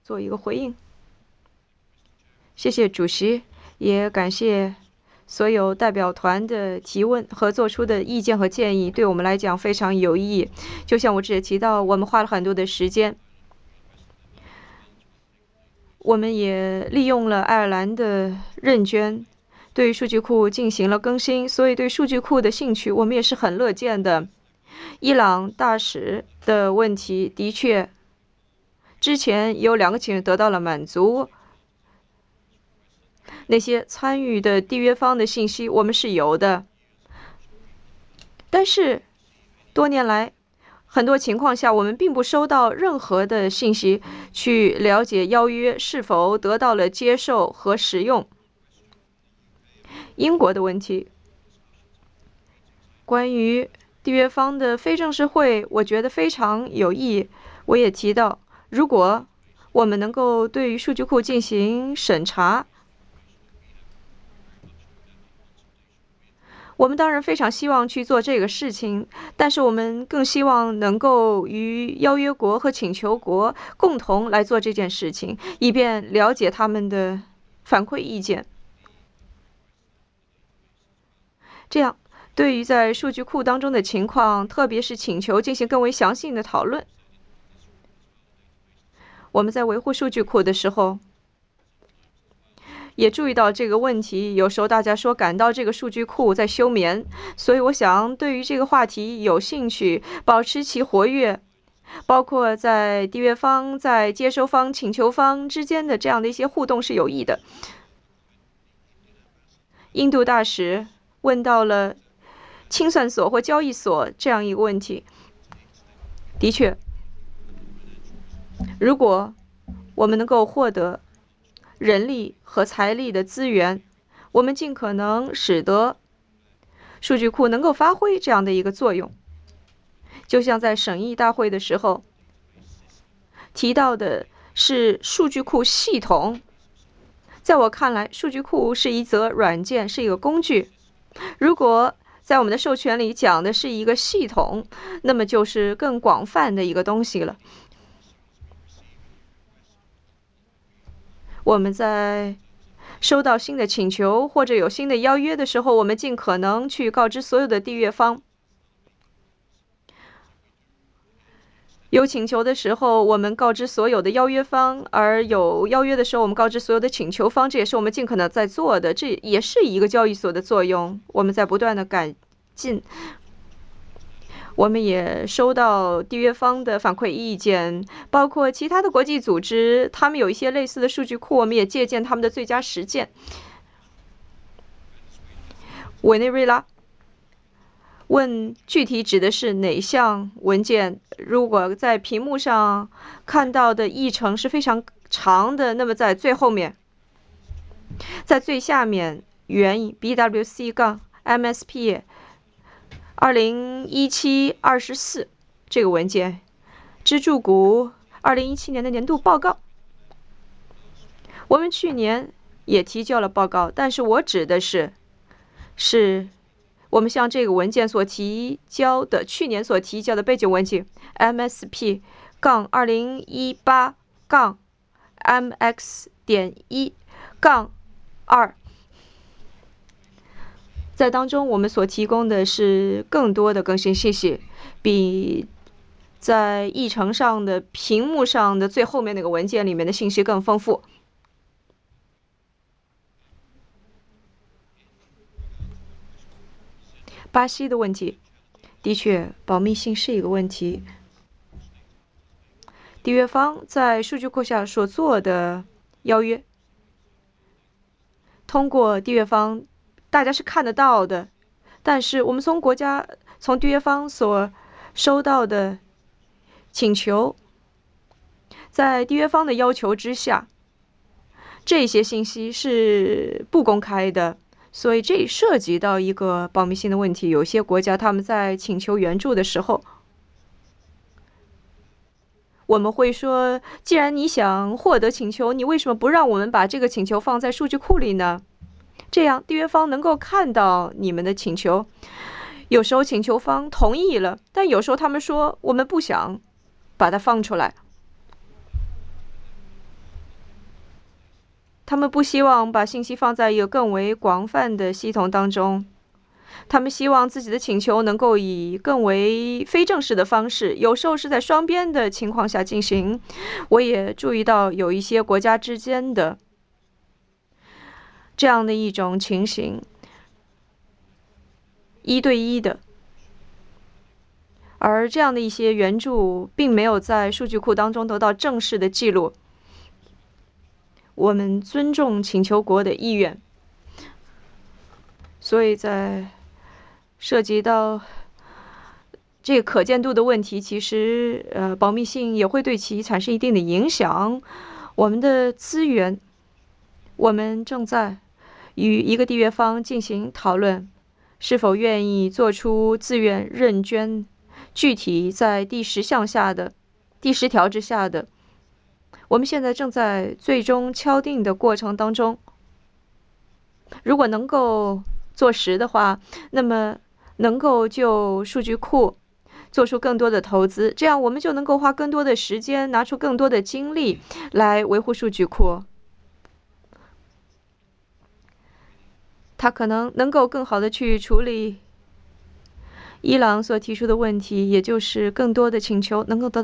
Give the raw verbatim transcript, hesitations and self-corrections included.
做一个回应。谢谢主席，也感谢所有代表团的提问和做出的意见和建议，对我们来讲非常有意义。就像我之前提到，我们花了很多的时间，我们也利用了爱尔兰的认捐，对数据库进行了更新，所以对数据库的兴趣我们也是很乐见的。伊朗大使的问题的确，之前有两个请求得到了满足。那些参与的缔约方的信息我们是有的，但是多年来很多情况下我们并不收到任何的信息去了解邀约是否得到了接受和使用。英国的问题，关于缔约方的非正式会，我觉得非常有意义。我也提到，如果我们能够对于数据库进行审查，我们当然非常希望去做这个事情，但是我们更希望能够与邀约国和请求国共同来做这件事情，以便了解他们的反馈意见。这样，对于在数据库当中的情况，特别是请求进行更为详细的讨论。我们在维护数据库的时候，也注意到这个问题，有时候大家说感到这个数据库在休眠，所以我想对于这个话题有兴趣，保持其活跃，包括在缔约方、在接收方、请求方之间的这样的一些互动是有益的。印度大使问到了清算所或交易所这样一个问题。的确，如果我们能够获得人力和财力的资源，我们尽可能使得数据库能够发挥这样的一个作用。就像在审议大会的时候提到的是数据库系统，在我看来，数据库是一则软件，是一个工具。如果在我们的授权里讲的是一个系统，那么就是更广泛的一个东西了。我们在收到新的请求或者有新的邀约的时候，我们尽可能去告知所有的缔约方。有请求的时候，我们告知所有的邀约方；而有邀约的时候，我们告知所有的请求方。这也是我们尽可能在做的，这也是一个交易所的作用。我们在不断的改进。我们也收到缔约方的反馈意见，包括其他的国际组织，他们有一些类似的数据库，我们也借鉴他们的最佳实践。委内瑞拉问具体指的是哪项文件？如果在屏幕上看到的议程是非常长的，那么在最后面，在最下面原 B W C 杠 M S P 二零一七二十四这个文件，支柱股二零一七年的年度报告。我们去年也提交了报告，但是我指的是是我们向这个文件所提交的去年所提交的背景文件 M S P 杠二零一八杠 M X 点一杠二。在当中，我们所提供的是更多的更新信息，比在议程上的屏幕上的最后面那个文件里面的信息更丰富。巴西的问题，的确，保密性是一个问题。缔约方在数据库下所做的邀约，通过缔约方，大家是看得到的。但是我们从国家、从缔约方所收到的请求，在缔约方的要求之下，这些信息是不公开的。所以这涉及到一个保密性的问题。有些国家他们在请求援助的时候，我们会说，既然你想获得请求，你为什么不让我们把这个请求放在数据库里呢？这样缔约方能够看到你们的请求。有时候请求方同意了，但有时候他们说我们不想把它放出来。 他们不希望把信息放在一个更为广泛的系统当中，他们希望自己的请求能够以更为非正式的方式，有时候是在双边的情况下进行。我也注意到有一些国家之间的这样的一种情形，一对一的，而这样的一些援助并没有在数据库当中得到正式的记录。我们尊重请求国的意愿，所以在涉及到这个可见度的问题，其实呃保密性也会对其产生一定的影响。我们的资源，我们正在与一个缔约方进行讨论，是否愿意做出自愿认捐，具体在第十项下的第十条之下的。我们现在正在最终敲定的过程当中，如果能够做实的话，那么能够就数据库做出更多的投资，这样我们就能够花更多的时间，拿出更多的精力来维护数据库。它可能能够更好的去处理伊朗所提出的问题，也就是更多的请求能够得到